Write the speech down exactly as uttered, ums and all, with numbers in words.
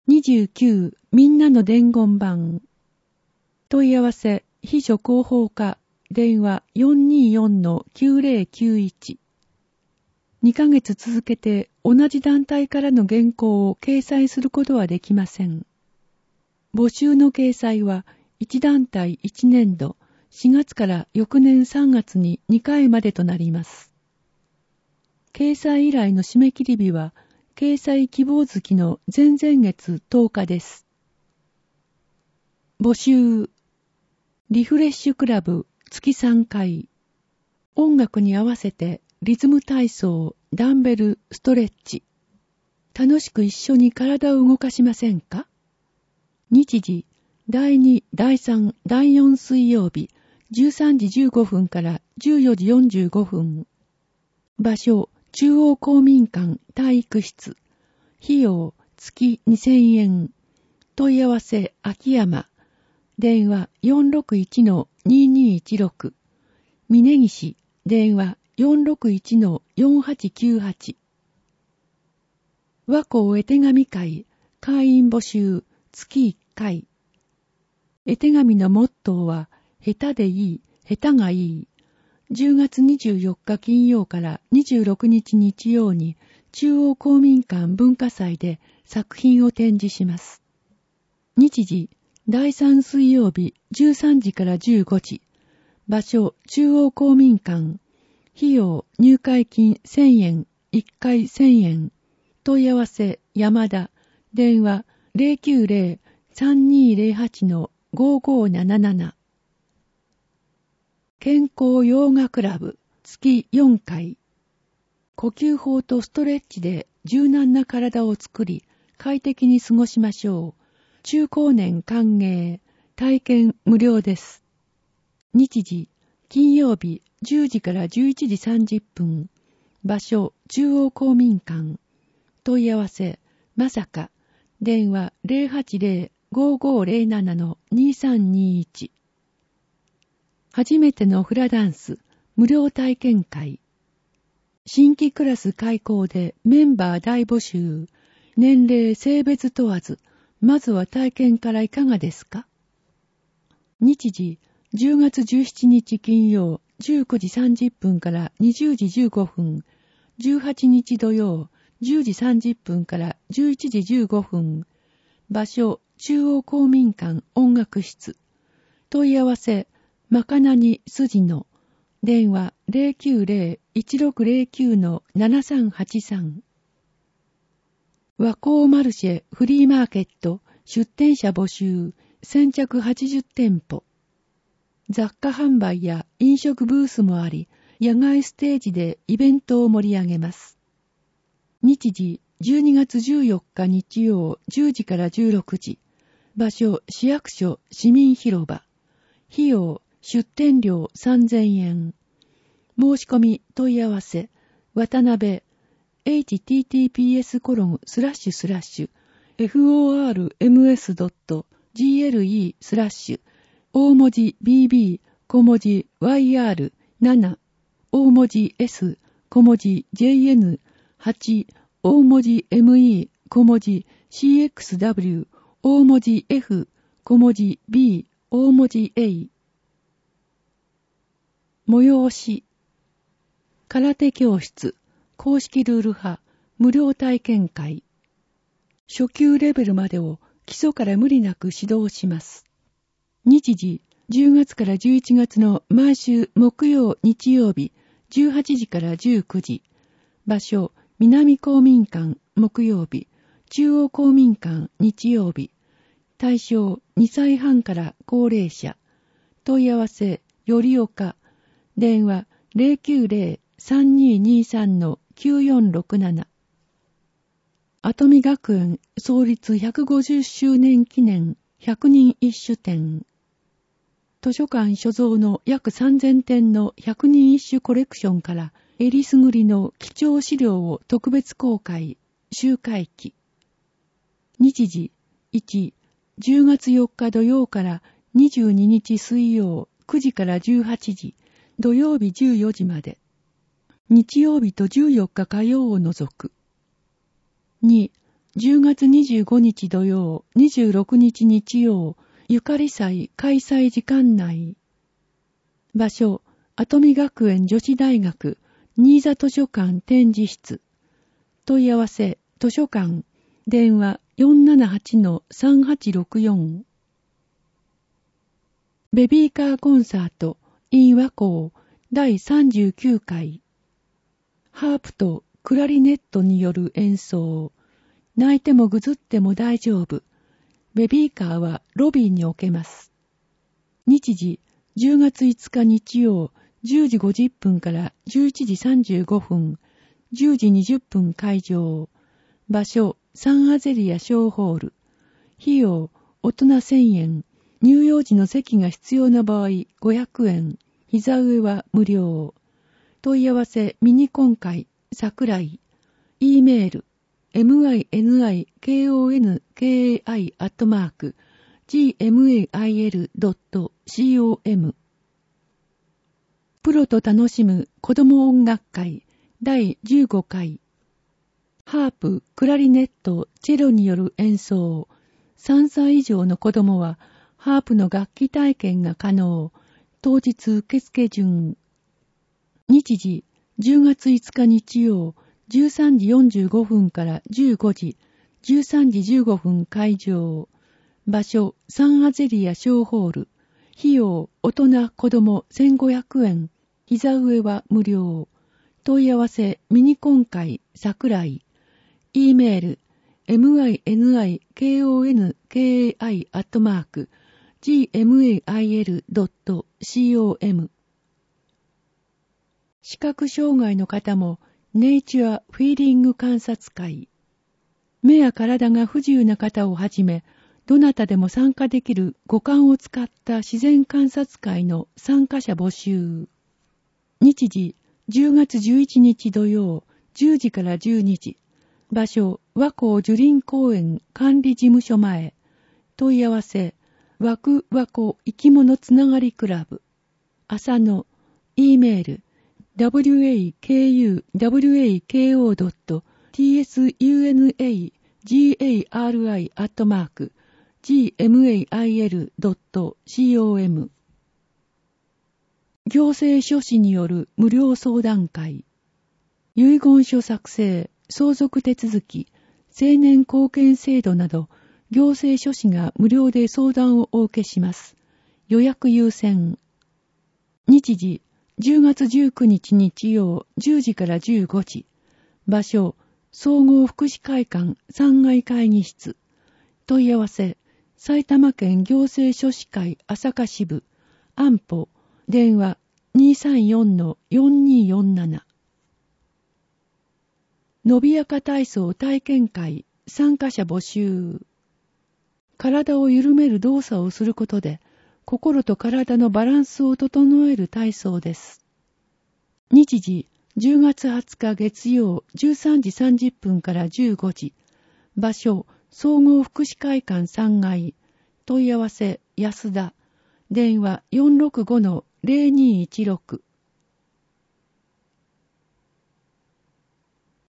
にじゅうきゅうみんなの伝言版。問い合わせ秘書広報課電話 よんにーよんのきゅうぜろきゅういち。にかげつ続けて同じ団体からの原稿を掲載することはできません。募集の掲載はいち団体いちねんどしがつから翌年さんがつににかいまでとなります。掲載依頼の締め切り日は掲載希望月の前々月とおかです。募集リフレッシュクラブ月さんかい。音楽に合わせてリズム体操、ダンベル、ストレッチ。楽しく一緒に体を動かしませんか？日時、だいに、だいさん、だいよん水曜日、じゅうさんじじゅうごふんからじゅうよじよんじゅうごふん。場所、中央公民館体育室。費用、月にせんえん。問い合わせ、秋山。電話 よんろくいちのにーにーいちろく。峯岸、電話 よんろくいちのよんはちきゅうはち。和光絵手紙会、会員募集、月いっかい。絵手紙のモットーは、下手でいい、下手がいい。じゅうがつにじゅうよっか金曜からにじゅうろくにち日曜に、中央公民館文化祭で作品を展示します。日時、だいさん水曜日じゅうさんじからじゅうごじ。場所、中央公民館。費用、入会金せんえん、いっかいせんえん。問い合わせ、山田。電話 ゼロきゅうゼロ さんにーゼロはちのごごーなななな。健康ヨーガクラブ月よんかい。呼吸法とストレッチで柔軟な体を作り、快適に過ごしましょう。中高年歓迎。体験無料です。日時、金曜日じゅうじからじゅういちじさんじゅっぷん。場所、中央公民館。問い合わせ、まさか。電話 ゼロはちゼロ ごごゼロななのにさんにいち。初めてのフラダンス、無料体験会。新規クラス開講でメンバー大募集。年齢、性別問わず、まずは体験からいかがですか？日時、じゅうがつじゅうしちにち金曜、じゅうくじさんじゅっぷんからにじゅうじじゅうごふん。じゅうはちにち土曜、じゅうじさんじゅっぷんからじゅういちじじゅうごふん。場所、中央公民館音楽室。問い合わせ、まかなに筋の。電話 ゼロきゅうゼロ いちろくゼロきゅうのななさんはちさん。和光マルシェフリーマーケット出店者募集先着はちじゅってんぽ。雑貨販売や飲食ブースもあり、野外ステージでイベントを盛り上げます。日時、じゅうにがつじゅうよっか日曜じゅうじからじゅうろくじ。場所、市役所市民広場。費用、出店料さんぜんえん。申し込み問い合わせ、渡辺、エイチティーティーピーエスコロンスラッシュスラッシュエフオーアールエムエスドットジーエルイースラッシュ大文字 ビービー 小文字 ワイアールなな 大文字 S 小文字 ジェイエヌはち 大文字 エムイー 小文字 シーエックスダブリュー 大文字 F 小文字 B 大文字 A。 催し空手教室公式ルール派無料体験会。初級レベルまでを基礎から無理なく指導します。日時、じゅうがつからじゅういちがつの毎週木曜日曜日じゅうはちじからじゅうくじ。場所、南公民館木曜日、中央公民館日曜日。対象にさいはんから高齢者。問い合わせ、よりおか。電話ゼロきゅうゼロ さんにーにーさんのきゅうよんろくなな。跡見学園創立ひゃくごじゅっしゅうねん記念ひゃくにん一首展。図書館所蔵の約さんぜんてんのひゃくにん一首コレクションからえりすぐりの貴重資料を特別公開、集会期。日時いち、じゅうがつよっか土曜からにじゅうににち水曜くじからじゅうはちじ、土曜日じゅうよじまで。日曜日とじゅうよっか火曜を除く。に、 じゅうがつにじゅうごにち土曜、にじゅうろくにち日曜、ゆかり祭開催時間内。場所、跡見学園女子大学、新座図書館展示室。問い合わせ、図書館、電話 よんななはちのさんはちろくよん。ベビーカーコンサート、in 和光だいさんじゅうきゅうかい。ハープとクラリネットによる演奏。泣いてもぐずっても大丈夫。ベビーカーはロビーに置けます。日時、じゅうがついつか日曜、じゅうじごじゅっぷんからじゅういちじさんじゅうごふん、じゅうじにじゅっぷん会場。場所、サンアゼリア小ホール。費用、大人せんえん。入場時の席が必要な場合ごひゃくえん。膝上は無料。問い合わせミニコン会桜井。E メール ミニコン会 アットマーク ジーエムエーアイエルドットコム。 プロと楽しむ子供音楽会だいじゅうごかい。ハープ、クラリネット、チェロによる演奏。さんさい以上の子供はハープの楽器体験が可能。当日受付順。日時、じゅうがついつか日曜、じゅうさんじよんじゅうごふんからじゅうごじ、じゅうさんじじゅうごふん会場。場所、サンアゼリア小ホール。費用、大人、子供せんごひゃくえん。膝上は無料。問い合わせ、ミニコン会桜井。E メール、ミニコン会 アットマーク ジーエムエーアイエルドットコム。 視覚障害の方もネイチュアフィーリング観察会。目や体が不自由な方をはじめ、どなたでも参加できる五感を使った自然観察会の参加者募集。日時、じゅうがつじゅういちにち土曜、じゅうじからじゅうにじ。場所、和光樹林公園管理事務所前。問い合わせ、和久和光生き物つながりクラブ。朝の E メール、ダブリューエーケーユーダブリューエーケーオードットティーエスユーエヌエージーエーアールアイ アットマーク ジーエムエーアイエルドットコム。 行政書士による無料相談会。遺言書作成、相続手続き、成年後見制度など、行政書士が無料で相談をお受けします。予約優先。日時、じゅうがつじゅうくにち日曜、じゅうじからじゅうごじ。場所、総合福祉会館さんがい会議室。問い合わせ、埼玉県行政書士会朝霞支部、安保、電話 にさんよんのよんにーよんなな。のびやか体操体験会参加者募集。体を緩める動作をすることで、心と体のバランスを整える体操です。日時、じゅうがつはつか月曜じゅうさんじさんじゅっぷんからじゅうごじ。場所、総合福祉会館さんがい。問い合わせ、安田。電話 よんろくごのゼロにーいちろく。